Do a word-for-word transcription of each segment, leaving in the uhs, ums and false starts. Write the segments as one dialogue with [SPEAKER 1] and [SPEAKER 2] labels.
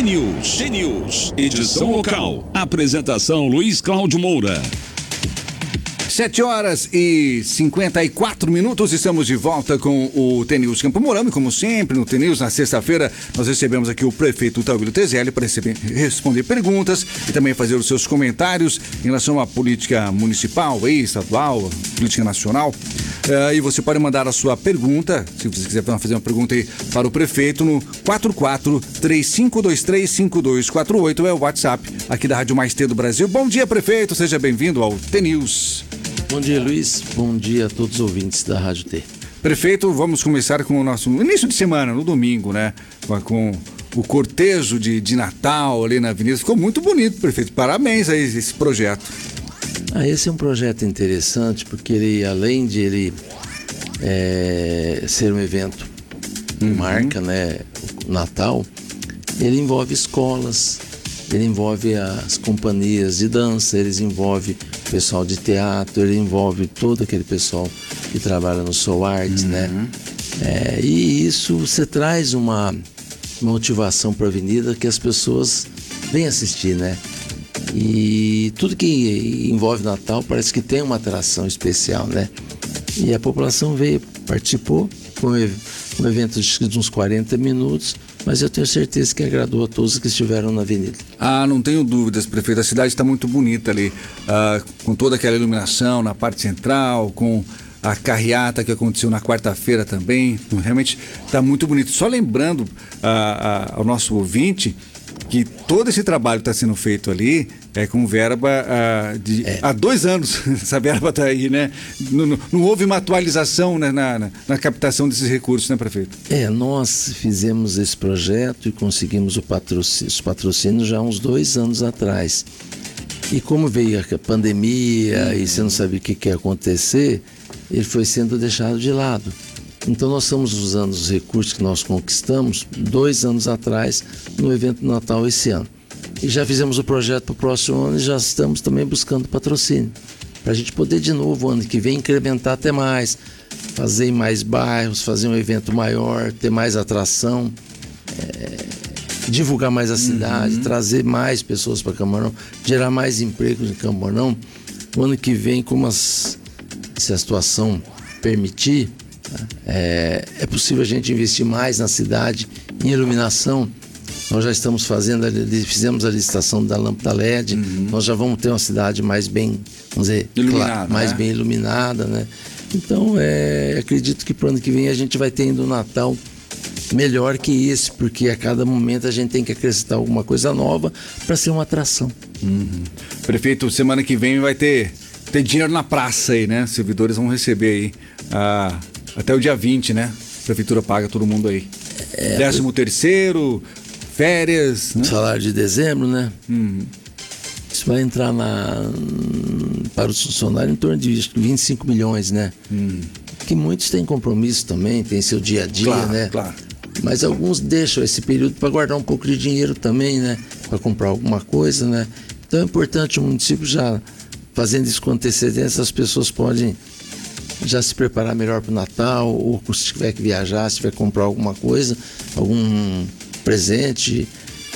[SPEAKER 1] T-News. T-News. Edição local. Apresentação Luiz Cláudio Moura.
[SPEAKER 2] Sete horas e cinquenta e quatro minutos, estamos de volta com o T-News Campo Mourão e como sempre no T-News, na sexta-feira, nós recebemos aqui o prefeito Tauílio Tezelli para responder perguntas e também fazer os seus comentários em relação à política municipal, estadual, política nacional. Uh, e você pode mandar a sua pergunta, se você quiser fazer uma pergunta aí para o prefeito, no quatro quatro três cinco dois três cinco dois quatro oito, é o WhatsApp aqui da Rádio Mais T do Brasil. Bom dia, prefeito, seja bem-vindo ao T-News.
[SPEAKER 3] Bom dia, Luiz. Bom dia a todos os ouvintes da Rádio T.
[SPEAKER 2] Prefeito, vamos começar com o nosso início de semana, no domingo, né? Com o cortejo de, de Natal ali na avenida. Ficou muito bonito, prefeito. Parabéns a esse projeto.
[SPEAKER 3] Ah, esse é um projeto interessante porque ele, além de ele é, ser um evento que uhum. marca, né, o Natal, ele envolve escolas, ele envolve as companhias de dança, ele envolve o pessoal de teatro, ele envolve todo aquele pessoal que trabalha no Soul Arts, uhum. né? É, e isso você traz uma motivação para a avenida que as pessoas vêm assistir, né? E tudo que envolve Natal parece que tem uma atração especial, né? E a população veio, participou, foi um evento de uns quarenta minutos, mas eu tenho certeza que agradou a todos que estiveram na avenida.
[SPEAKER 2] Ah, não tenho dúvidas, prefeito. A cidade está muito bonita ali, ah, com toda aquela iluminação na parte central, com a carreata que aconteceu na quarta-feira também. Realmente está muito bonito. Só lembrando ah, ah, ao nosso ouvinte que todo esse trabalho está sendo feito ali é com verba ah, de é. há dois anos. Essa verba está aí, né? Não, não, não houve uma atualização, né, na, na, na captação desses recursos, né, prefeito?
[SPEAKER 3] É, nós fizemos esse projeto e conseguimos o patrocínio, os patrocínios já há uns dois anos atrás. E como veio a pandemia uhum. e você não sabia o que, que ia acontecer, ele foi sendo deixado de lado. Então nós estamos usando os recursos que nós conquistamos dois anos atrás no evento do Natal esse ano. E já fizemos o projeto para o próximo ano e já estamos também buscando patrocínio. Para a gente poder de novo, ano que vem, incrementar até mais, fazer em mais bairros, fazer um evento maior, ter mais atração, é, divulgar mais a cidade, uhum. trazer mais pessoas para Campo, gerar mais empregos em Campo. O ano que vem, como as, se a situação permitir, É, é possível a gente investir mais na cidade em iluminação. Nós já estamos fazendo, fizemos a licitação da lâmpada L E D, uhum. nós já vamos ter uma cidade mais bem, vamos dizer,
[SPEAKER 2] iluminada,
[SPEAKER 3] mais
[SPEAKER 2] né?
[SPEAKER 3] bem iluminada, né? Então, é, acredito que para o ano que vem a gente vai ter ainda um Natal melhor que esse, porque a cada momento a gente tem que acrescentar alguma coisa nova para ser uma atração.
[SPEAKER 2] Uhum. Prefeito, semana que vem vai ter, ter dinheiro na praça aí, né? Os servidores vão receber aí a até o dia vinte, né? A prefeitura paga todo mundo aí. É, Décimo terceiro, férias, né?
[SPEAKER 3] Salário de dezembro, né?
[SPEAKER 2] Uhum.
[SPEAKER 3] Isso vai entrar na, para os funcionários em torno de vinte e cinco milhões, né?
[SPEAKER 2] Uhum.
[SPEAKER 3] Que muitos têm compromisso também, tem seu dia a dia,
[SPEAKER 2] claro,
[SPEAKER 3] né?
[SPEAKER 2] Claro.
[SPEAKER 3] Mas alguns deixam esse período para guardar um pouco de dinheiro também, né? Para comprar alguma coisa, né? Então é importante o município já fazendo isso com antecedência, as pessoas podem já se preparar melhor para o Natal, ou se tiver que viajar, se tiver que comprar alguma coisa, algum presente,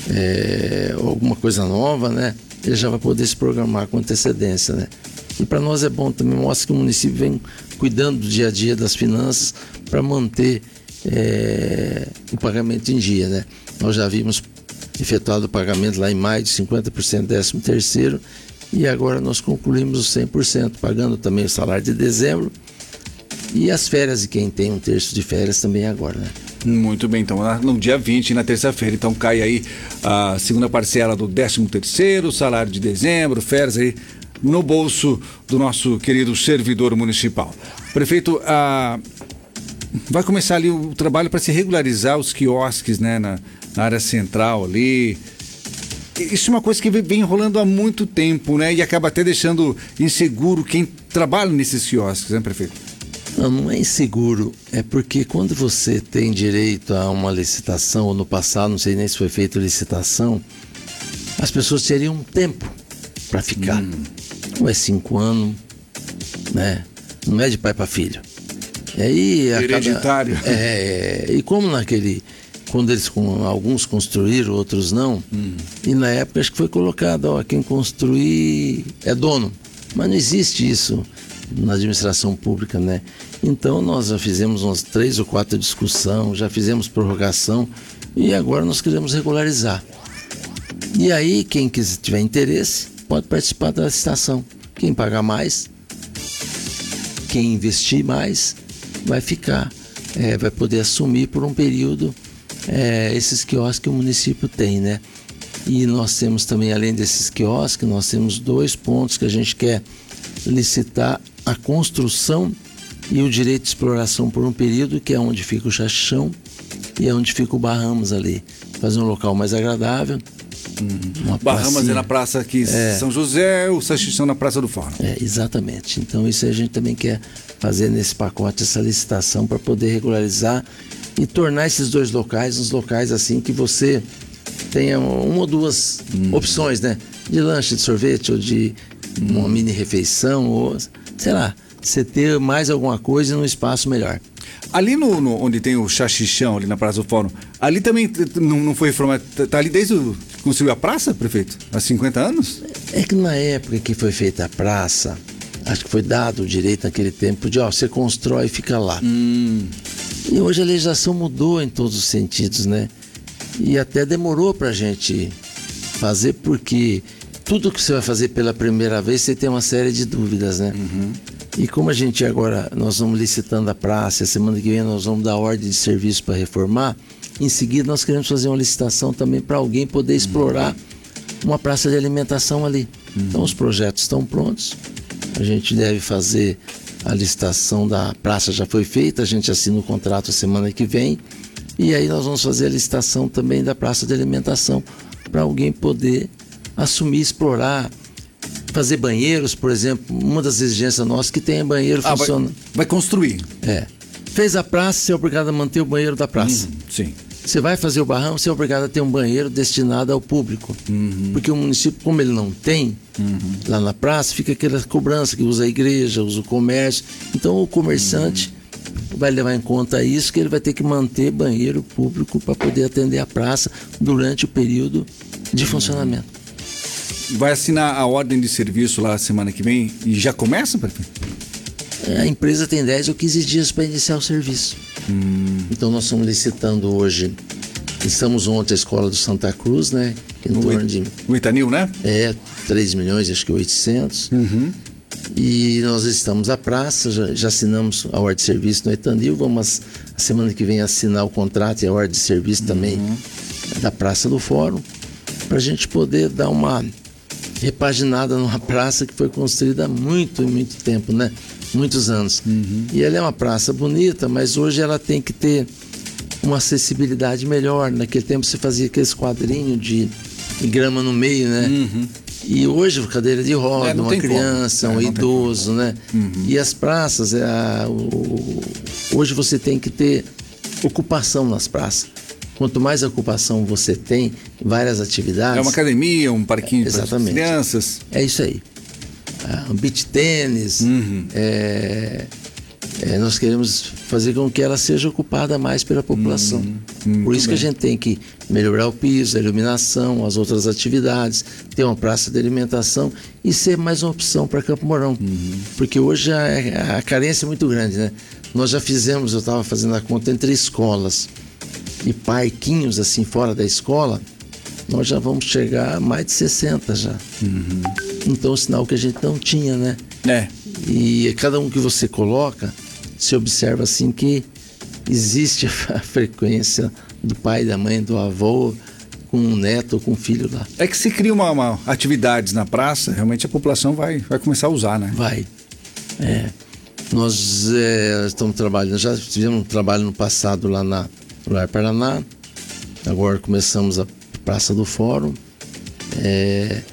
[SPEAKER 3] é, alguma coisa nova, né? Ele já vai poder se programar com antecedência, né? E para nós é bom também, mostra que o município vem cuidando do dia a dia das finanças para manter é, o pagamento em dia, né? Nós já vimos efetuado o pagamento lá em maio de cinquenta por cento do décimo terceiro e agora nós concluímos os cem por cento, pagando também o salário de dezembro e as férias de quem tem um terço de férias também agora, né?
[SPEAKER 2] Muito bem, então no dia vinte, na terça-feira, então cai aí a segunda parcela do décimo terceiro, salário de dezembro, férias aí no bolso do nosso querido servidor municipal. Prefeito, ah, vai começar ali o trabalho para se regularizar os quiosques, né, na, na área central ali. Isso é uma coisa que vem enrolando há muito tempo, né, e acaba até deixando inseguro quem trabalha nesses quiosques, né, prefeito?
[SPEAKER 3] Não, não é inseguro, é porque quando você tem direito a uma licitação, ou no passado, não sei nem se foi feita licitação, as pessoas teriam um tempo para ficar. Hum. Não é cinco anos, né? Não é de pai para filho. E aí
[SPEAKER 2] hereditário.
[SPEAKER 3] Cada, é, e como naquele quando eles, com, alguns construíram, outros não, hum. e na época acho que foi colocado, ó, quem construir é dono, mas não existe isso na administração pública, né? Então nós já fizemos umas três ou quatro discussões, já fizemos prorrogação e agora nós queremos regularizar. E aí quem quiser, tiver interesse pode participar da licitação. Quem pagar mais, quem investir mais, vai ficar, é, vai poder assumir por um período é, esses quiosques que o município tem, né? E nós temos também, além desses quiosques, nós temos dois pontos que a gente quer licitar: a construção e o direito de exploração por um período, que é onde fica o Xaxão e é onde fica o Bahamas ali. Fazer um local mais agradável.
[SPEAKER 2] Hum. Bahamas pracinha. É na Praça aqui é. São José, o Xaxão na Praça do Fórum.
[SPEAKER 3] É, exatamente. Então isso a gente também quer fazer nesse pacote, essa licitação, para poder regularizar e tornar esses dois locais uns locais assim que você tenha uma ou duas hum. opções, né? De lanche, de sorvete, ou de hum. uma mini refeição, ou sei lá, você ter mais alguma coisa num espaço melhor.
[SPEAKER 2] Ali no, no onde tem o Xaxixão, ali na Praça do Fórum, ali também não, não foi reformado, tá ali desde o construiu a praça, prefeito? Há cinquenta anos?
[SPEAKER 3] É que na época que foi feita a praça, acho que foi dado o direito naquele tempo de, ó, você constrói e fica lá. Hum. E hoje a legislação mudou em todos os sentidos, né? E até demorou pra gente fazer, porque tudo que você vai fazer pela primeira vez, você tem uma série de dúvidas, né? Uhum. E como a gente agora, nós vamos licitando a praça, a semana que vem nós vamos dar ordem de serviço para reformar, em seguida nós queremos fazer uma licitação também para alguém poder explorar uma praça de alimentação ali. Uhum. Então os projetos estão prontos, a gente deve fazer a licitação da praça, já foi feita, a gente assina o contrato a semana que vem, e aí nós vamos fazer a licitação também da praça de alimentação para alguém poder assumir, explorar, fazer banheiros, por exemplo. Uma das exigências nossas é que tenha banheiro
[SPEAKER 2] ah,
[SPEAKER 3] funciona.
[SPEAKER 2] Vai, vai construir.
[SPEAKER 3] É. Fez a praça, você é obrigado a manter o banheiro da praça.
[SPEAKER 2] Uhum, sim.
[SPEAKER 3] Você vai fazer o barrão, você é obrigado a ter um banheiro destinado ao público. Uhum. Porque o município, como ele não tem, uhum. lá na praça, fica aquela cobrança que usa a igreja, usa o comércio. Então o comerciante uhum. vai levar em conta isso, que ele vai ter que manter banheiro público para poder atender a praça durante o período de uhum. funcionamento.
[SPEAKER 2] Vai assinar a ordem de serviço lá semana que vem e já começa, prefeito?
[SPEAKER 3] A empresa tem dez ou quinze dias para iniciar o serviço. Hum. Então nós estamos licitando hoje. Estamos ontem a escola do Santa Cruz, né? Em
[SPEAKER 2] o
[SPEAKER 3] torno de.
[SPEAKER 2] O Itanil, né?
[SPEAKER 3] É, três milhões, acho que oitocentos. Uhum. E nós estamos à praça, já, já assinamos a ordem de serviço no Itanil. Vamos a semana que vem assinar o contrato e a ordem de serviço uhum. também da Praça do Fórum, para a gente poder dar uma repaginada numa praça que foi construída há muito, muito tempo, né? Muitos anos. Uhum. E ela é uma praça bonita, mas hoje ela tem que ter uma acessibilidade melhor. Naquele tempo você fazia aqueles quadrinhos de, de grama no meio, né? Uhum. E hoje cadeira de roda, é, uma criança, é, um idoso, né? Uhum. E as praças, é a, o, hoje você tem que ter ocupação nas praças. Quanto mais ocupação você tem, várias atividades...
[SPEAKER 2] É uma academia, um parquinho é, para as crianças.
[SPEAKER 3] É isso aí. Um beach tênis. Uhum. É, é, nós queremos fazer com que ela seja ocupada mais pela população. Uhum. Por isso bem. que a gente tem que melhorar o piso, a iluminação, as outras atividades, ter uma praça de alimentação e ser mais uma opção para Campo Mourão. Uhum. Porque hoje a, a carência é muito grande, né? Nós já fizemos, eu estava fazendo a conta, entre escolas e parquinhos assim fora da escola, nós já vamos chegar a mais de sessenta já. Uhum. Então, sinal que a gente não tinha, né?
[SPEAKER 2] É.
[SPEAKER 3] E cada um que você coloca, se observa assim que existe a frequência do pai, da mãe, do avô, com um neto ou com um filho lá.
[SPEAKER 2] É que se cria uma, uma atividades na praça, realmente a população vai, vai começar a usar, né?
[SPEAKER 3] Vai. É. Nós é, estamos trabalhando, já fizemos um trabalho no passado lá na no Lar Paraná, agora começamos a Praça do Fórum, é,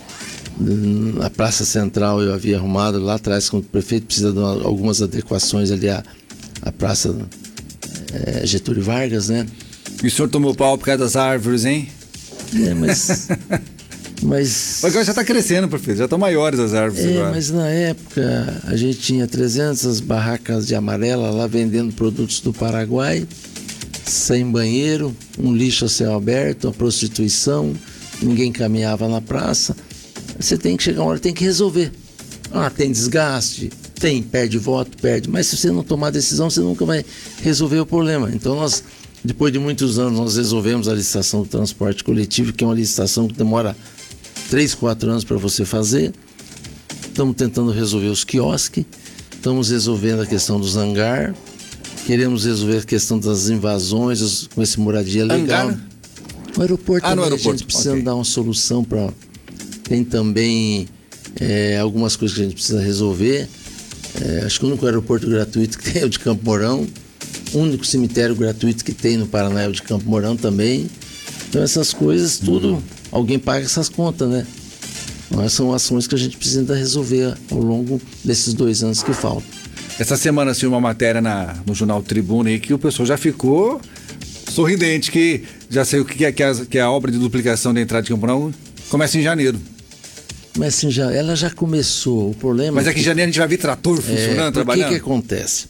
[SPEAKER 3] a Praça Central eu havia arrumado lá atrás com o prefeito, precisa de uma, algumas adequações ali à, à Praça é, Getúlio Vargas, né?
[SPEAKER 2] E o senhor tomou pau por causa das árvores, hein?
[SPEAKER 3] É, mas... Mas
[SPEAKER 2] agora já está crescendo, prefeito, já estão maiores as árvores
[SPEAKER 3] é,
[SPEAKER 2] agora.
[SPEAKER 3] Mas na época a gente tinha trezentas barracas de amarela lá vendendo produtos do Paraguai. sem banheiro, um lixo a céu aberto, a prostituição, ninguém caminhava na praça. Você tem que chegar uma hora, tem que resolver. Ah, tem desgaste, tem, perde voto, perde, mas se você não tomar decisão, você nunca vai resolver o problema. Então nós, depois de muitos anos, nós resolvemos a licitação do transporte coletivo, que é uma licitação que demora três, quatro anos para você fazer. Estamos tentando resolver os quiosques, estamos resolvendo a questão dos hangar, queremos resolver a questão das invasões com esse moradia legal.
[SPEAKER 2] Hangar?
[SPEAKER 3] O aeroporto
[SPEAKER 2] ah,
[SPEAKER 3] também,
[SPEAKER 2] no aeroporto.
[SPEAKER 3] a gente precisa
[SPEAKER 2] Okay.
[SPEAKER 3] dar uma solução para... Tem também é, algumas coisas que a gente precisa resolver. É, acho que o único aeroporto gratuito que tem é o de Campo Mourão. O único cemitério gratuito que tem no Paraná é o de Campo Mourão também. Então essas coisas, tudo, uhum. alguém paga essas contas, né? Mas são ações que a gente precisa resolver ao longo desses dois anos que faltam.
[SPEAKER 2] Essa semana saiu uma matéria na, no jornal Tribuna aí que o pessoal já ficou sorridente, que já saiu que, que, a, que a obra de duplicação da entrada de Campo Mourão começa em janeiro.
[SPEAKER 3] Mas assim, já, ela já começou. O problema
[SPEAKER 2] Mas aqui
[SPEAKER 3] é
[SPEAKER 2] em janeiro a gente vai ver trator funcionando,
[SPEAKER 3] é,
[SPEAKER 2] trabalhando.
[SPEAKER 3] O que que acontece?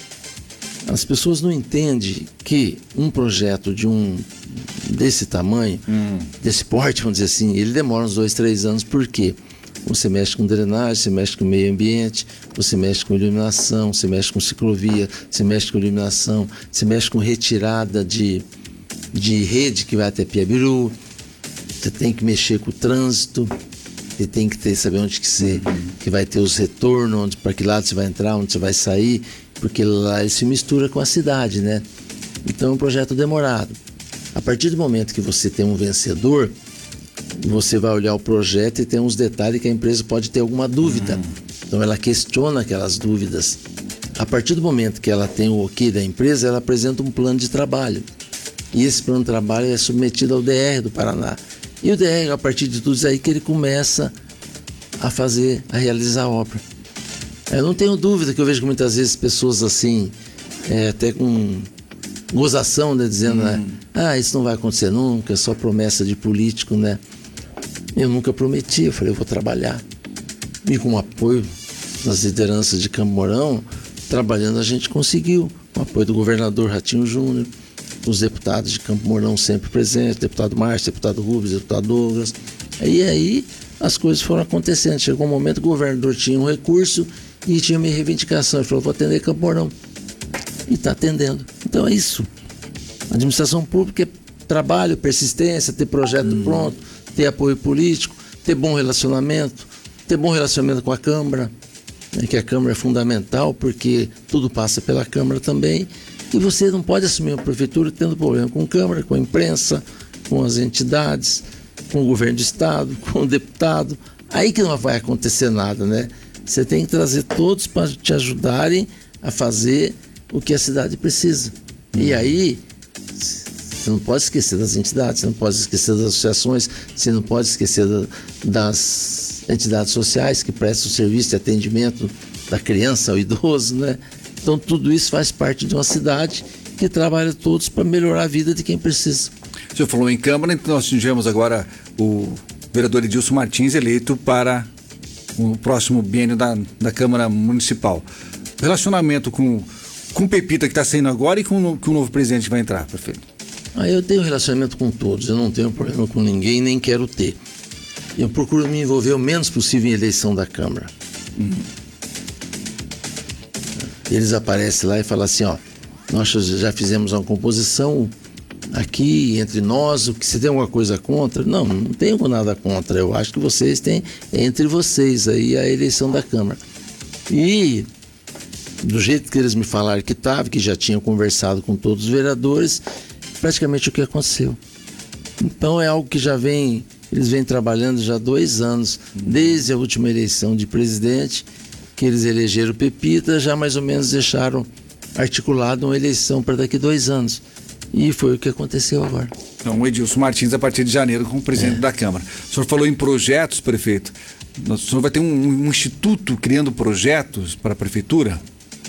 [SPEAKER 3] As pessoas não entendem que um projeto de um desse tamanho, hum. desse porte, vamos dizer assim, ele demora uns dois, três anos, por quê? Você mexe com drenagem, você mexe com meio ambiente, você mexe com iluminação, você mexe com ciclovia, você mexe com iluminação, você mexe com retirada de, de rede que vai até Piabiru, você tem que mexer com o trânsito, você tem que ter, saber onde que você uhum. que vai ter os retornos, onde, para que lado você vai entrar, onde você vai sair, porque lá ele se mistura com a cidade, né? Então é um projeto demorado. A partir do momento que você tem um vencedor, você vai olhar o projeto e tem uns detalhes que a empresa pode ter alguma dúvida. Uhum. Então ela questiona aquelas dúvidas. A partir do momento que ela tem o ok da empresa, ela apresenta um plano de trabalho. E esse plano de trabalho é submetido ao D R do Paraná. E o D R, a partir de tudo isso aí, que ele começa a fazer, a realizar a obra. Eu não tenho dúvida que eu vejo que muitas vezes pessoas assim, é, até com gozação, né, dizendo, hum. né, ah, isso não vai acontecer nunca, é só promessa de político, né? Eu nunca prometi, eu falei, eu vou trabalhar. E com o apoio das lideranças de Campo Mourão, trabalhando a gente conseguiu. Com o apoio do governador Ratinho Júnior, os deputados de Campo Mourão sempre presentes, deputado Márcio, deputado Rubens, deputado Douglas. E aí as coisas foram acontecendo. Chegou um momento que o governador tinha um recurso e tinha minha reivindicação. Ele falou, vou atender Campo Mourão. E está atendendo. Então é isso. A administração pública é trabalho, persistência, ter projeto hum. pronto, ter apoio político, ter bom relacionamento, ter bom relacionamento com a Câmara, né, que a Câmara é fundamental, porque tudo passa pela Câmara também. E você não pode assumir uma prefeitura tendo problema com a Câmara, com a imprensa, com as entidades, com o governo do Estado, com o deputado. Aí que não vai acontecer nada, né? Você tem que trazer todos para te ajudarem a fazer o que a cidade precisa. Uhum. E aí, você não pode esquecer das entidades, você não pode esquecer das associações, você não pode esquecer da, das entidades sociais que prestam o serviço de atendimento da criança ao idoso, né? Então tudo isso faz parte de uma cidade que trabalha todos para melhorar a vida de quem precisa.
[SPEAKER 2] O senhor falou em Câmara, então nós tivemos agora o vereador Edilson Martins eleito para o próximo biênio da, da Câmara Municipal. Relacionamento com, com o Pepita que está saindo agora e com o, que o novo presidente vai entrar, prefeito?
[SPEAKER 3] Ah, eu tenho relacionamento com todos, eu não tenho problema com ninguém, nem quero ter. Eu procuro me envolver o menos possível em eleição da Câmara. Uhum. Eles aparecem lá e falam assim, ó, nós já fizemos uma composição aqui entre nós, o que você tem alguma coisa contra? Não, não tenho nada contra, eu acho que vocês têm entre vocês aí a eleição da Câmara. E do jeito que eles me falaram que estava, que já tinham conversado com todos os vereadores, praticamente o que aconteceu. Então é algo que já vem, eles vêm trabalhando já há dois anos, desde a última eleição de presidente, que eles elegeram o Pepita, já mais ou menos deixaram articulado uma eleição para daqui a dois anos. E foi o que aconteceu agora.
[SPEAKER 2] Então, o Edilson Martins, a partir de janeiro, como presidente é. da Câmara. O senhor falou em projetos, prefeito. O senhor vai ter um, um instituto criando projetos para a prefeitura?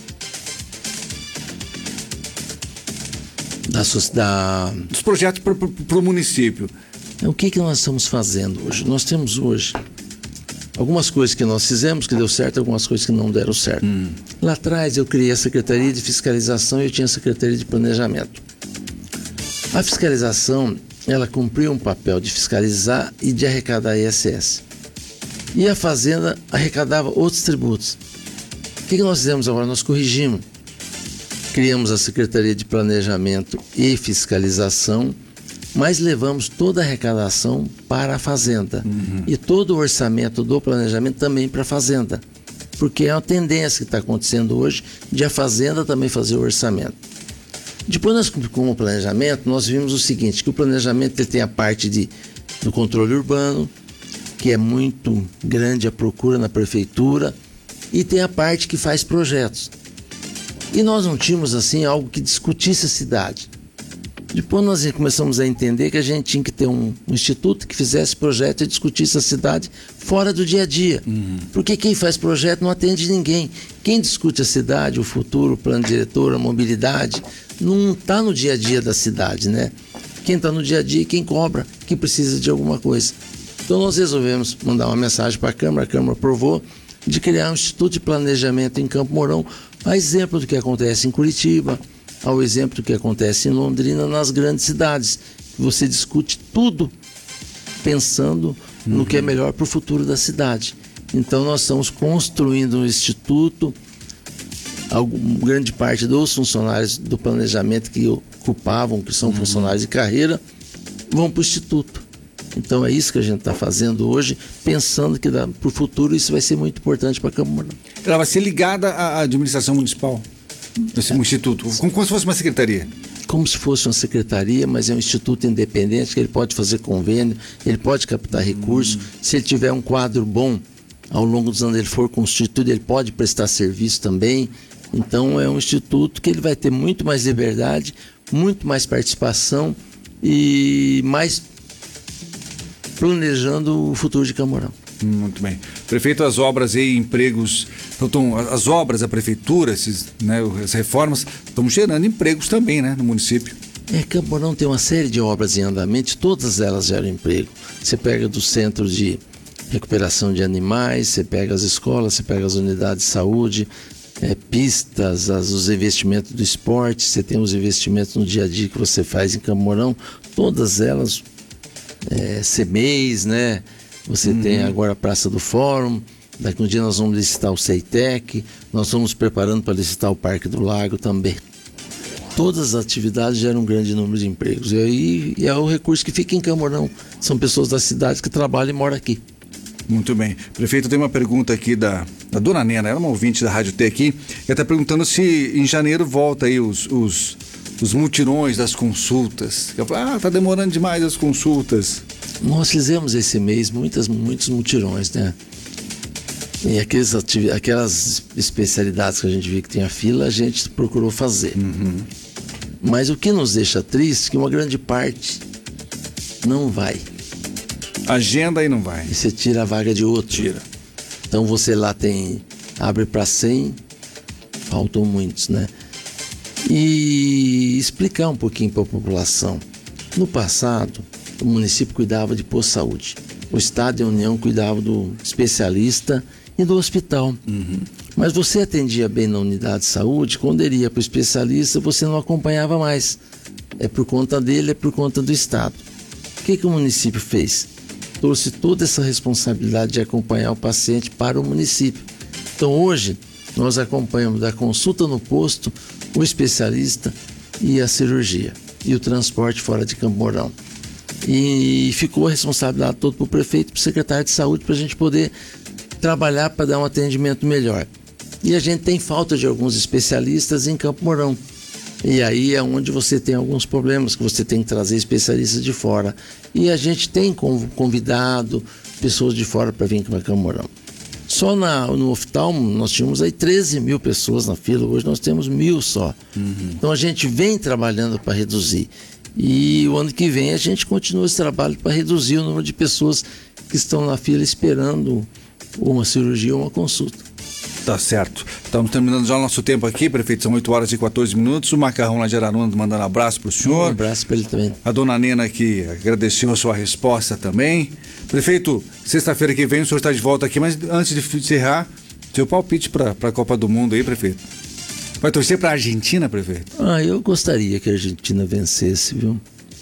[SPEAKER 3] Da, da...
[SPEAKER 2] Dos projetos para o município.
[SPEAKER 3] O que, que nós estamos fazendo hoje? Nós temos hoje algumas coisas que nós fizemos que deu certo, algumas coisas que não deram certo. Hum. Lá atrás eu criei a Secretaria de Fiscalização e eu tinha a Secretaria de Planejamento. A fiscalização, ela cumpriu um papel de fiscalizar e de arrecadar I S S. E a Fazenda arrecadava outros tributos. O que, que nós fizemos agora? Nós corrigimos. Criamos a Secretaria de Planejamento e Fiscalização, mas levamos toda a arrecadação para a Fazenda. Uhum. E todo o orçamento do planejamento também para a Fazenda. Porque é uma tendência que está acontecendo hoje de a Fazenda também fazer o orçamento. Depois, nós, com o planejamento, nós vimos o seguinte, que o planejamento ele tem a parte de, do controle urbano, que é muito grande a procura na prefeitura, e tem a parte que faz projetos. E nós não tínhamos, assim, algo que discutisse a cidade. Depois nós começamos a entender que a gente tinha que ter um, um instituto que fizesse projeto e discutisse a cidade fora do dia a dia. Uhum. Porque quem faz projeto não atende ninguém. Quem discute a cidade, o futuro, o plano diretor, a mobilidade, não está no dia a dia da cidade, né? Quem está no dia a dia é quem cobra, que precisa de alguma coisa. Então nós resolvemos mandar uma mensagem para a Câmara, a Câmara aprovou, de criar um Instituto de Planejamento em Campo Mourão, a exemplo do que acontece em Curitiba, ao exemplo do que acontece em Londrina, nas grandes cidades. Você discute tudo pensando uhum. no que é melhor para o futuro da cidade. Então nós estamos construindo um instituto, alguma, grande parte dos funcionários do planejamento que ocupavam, que são uhum. funcionários de carreira, vão para o instituto. Então é isso que a gente está fazendo hoje, pensando que para o futuro isso vai ser muito importante para a Campo Mourão.
[SPEAKER 2] Ela vai ser ligada à administração municipal, esse é. instituto, como, como se fosse uma secretaria.
[SPEAKER 3] Como se fosse uma secretaria, mas é um instituto independente, que ele pode fazer convênio, ele pode captar recursos. Hum. Se ele tiver um quadro bom, ao longo dos anos ele for constituído, ele pode prestar serviço também. Então é um instituto que ele vai ter muito mais liberdade, muito mais participação e mais planejando o futuro de Campo Mourão.
[SPEAKER 2] Muito bem. Prefeito, as obras e empregos, então, as obras da prefeitura, esses, né, as reformas, estão gerando empregos também, né, no município.
[SPEAKER 3] É, Campo Mourão tem uma série de obras em andamento, todas elas geram emprego. Você pega do centro de recuperação de animais, você pega as escolas, você pega as unidades de saúde, é, pistas, as, os investimentos do esporte, você tem os investimentos no dia a dia que você faz em Campo Mourão, todas elas, é, C M E I S, né? Você uhum. tem agora a Praça do Fórum, daqui um dia nós vamos licitar o CEITEC, nós vamos preparando para licitar o Parque do Lago também. Todas as atividades geram um grande número de empregos. E aí e é o recurso que fica em Campo Mourão. São pessoas da cidade que trabalham e moram aqui.
[SPEAKER 2] Muito bem. Prefeito, tem uma pergunta aqui da, da dona Nena, ela é uma ouvinte da Rádio T aqui, ela está perguntando se em janeiro volta aí os, os, os mutirões das consultas. Ela fala, ah, tá demorando demais as consultas.
[SPEAKER 3] Nós fizemos esse mês muitas, muitos mutirões, né? E aqueles ativi- aquelas especialidades que a gente viu que tinha fila, a gente procurou fazer. Uhum. Mas o que nos deixa triste é que uma grande parte não vai.
[SPEAKER 2] Agenda e não vai.
[SPEAKER 3] E você tira a vaga de outro.
[SPEAKER 2] Tira.
[SPEAKER 3] Então você lá tem, abre para cem, faltam muitos, né? E explicar um pouquinho para a população. No passado, o município cuidava de posto de saúde. O Estado e a União cuidavam do especialista e do hospital. Uhum. Mas você atendia bem na unidade de saúde, quando ele ia para o especialista, você não acompanhava mais. É por conta dele, é por conta do Estado. O que, que o município fez? Trouxe toda essa responsabilidade de acompanhar o paciente para o município. Então hoje, nós acompanhamos da consulta no posto, o especialista e a cirurgia. E o transporte fora de Campo Mourão. E ficou a responsabilidade toda para o prefeito e para o secretário de saúde para a gente poder trabalhar para dar um atendimento melhor. E a gente tem falta de alguns especialistas em Campo Mourão. E aí é onde você tem alguns problemas, que você tem que trazer especialistas de fora. E a gente tem convidado pessoas de fora para vir para Campo Mourão. Só na, no oftalmo nós tínhamos aí treze mil pessoas na fila, hoje nós temos mil só. Uhum. Então a gente vem trabalhando para reduzir. E o ano que vem a gente continua esse trabalho para reduzir o número de pessoas que estão na fila esperando uma cirurgia ou uma consulta.
[SPEAKER 2] Tá certo. Estamos terminando já o nosso tempo aqui, prefeito, são oito horas e quatorze minutos. O Macarrão lá de Araruana mandando um abraço para o senhor.
[SPEAKER 3] Um abraço para ele também.
[SPEAKER 2] A dona Nena que agradeceu a sua resposta também. Prefeito, sexta-feira que vem o senhor está de volta aqui, mas antes de encerrar, seu palpite para a Copa do Mundo aí, prefeito. Vai torcer para a Argentina, prefeito?
[SPEAKER 3] Ah, eu gostaria que a Argentina vencesse, viu?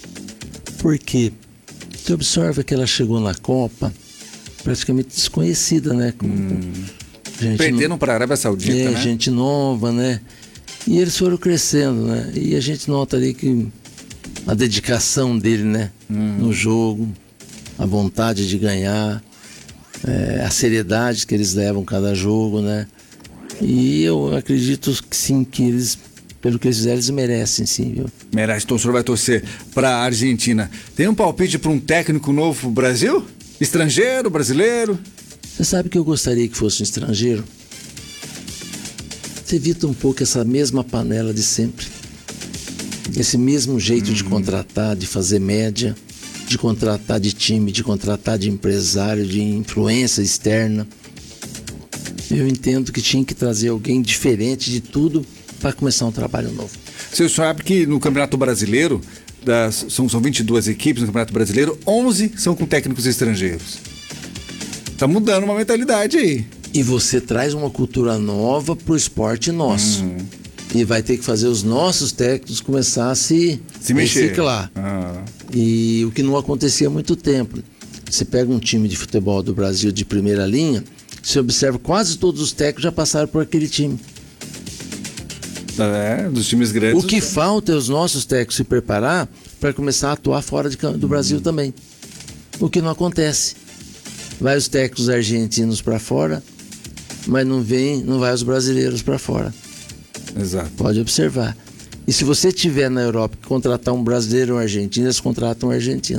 [SPEAKER 3] Porque você observa que ela chegou na Copa praticamente desconhecida, né? Com,
[SPEAKER 2] hum.
[SPEAKER 3] gente
[SPEAKER 2] Perderam
[SPEAKER 3] no...
[SPEAKER 2] para a Arábia Saudita,
[SPEAKER 3] é,
[SPEAKER 2] né?
[SPEAKER 3] gente nova, né? E eles foram crescendo, né? E a gente nota ali que a dedicação dele, né? Hum. No jogo, a vontade de ganhar, é, a seriedade que eles levam cada jogo, né? E eu acredito que sim, que eles, pelo que eles fizeram, eles merecem, sim, viu?
[SPEAKER 2] Merece, então o senhor vai torcer para a Argentina. Tem um palpite para um técnico novo pro Brasil? Estrangeiro, brasileiro?
[SPEAKER 3] Você sabe que eu gostaria que fosse um estrangeiro? Você evita um pouco essa mesma panela de sempre. Esse mesmo jeito uhum. de contratar, de fazer média, de contratar de time, de contratar de empresário, de influência externa. Eu entendo que tinha que trazer alguém diferente de tudo para começar um trabalho novo.
[SPEAKER 2] Você sabe que no Campeonato Brasileiro, das, são, são vinte e duas equipes no Campeonato Brasileiro, onze são com técnicos estrangeiros. Tá mudando uma mentalidade aí.
[SPEAKER 3] E você traz uma cultura nova pro esporte nosso. Uhum. E vai ter que fazer os nossos técnicos começar a se,
[SPEAKER 2] se mexer.
[SPEAKER 3] reciclar. Ah. E o que não acontecia há muito tempo. Você pega um time de futebol do Brasil de primeira linha, você observa quase todos os técnicos já passaram por aquele time.
[SPEAKER 2] É, dos times grandes.
[SPEAKER 3] O que falta é os nossos técnicos se preparar para começar a atuar fora de, do Brasil uhum. também. O que não acontece. Vai os técnicos argentinos para fora, mas não vem, não vai os brasileiros para fora.
[SPEAKER 2] Exato.
[SPEAKER 3] Pode observar. E se você tiver na Europa que contratar um brasileiro ou um argentino, eles contratam um argentino.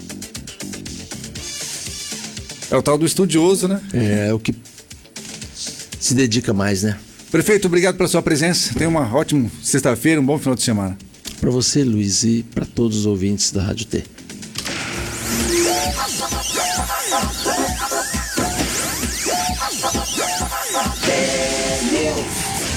[SPEAKER 2] É o tal do estudioso, né?
[SPEAKER 3] É, é o que se dedica mais, né?
[SPEAKER 2] Prefeito, obrigado pela sua presença. Tenha uma ótima sexta-feira, um bom final de semana.
[SPEAKER 3] Para você, Luiz, e para todos os ouvintes da Rádio T.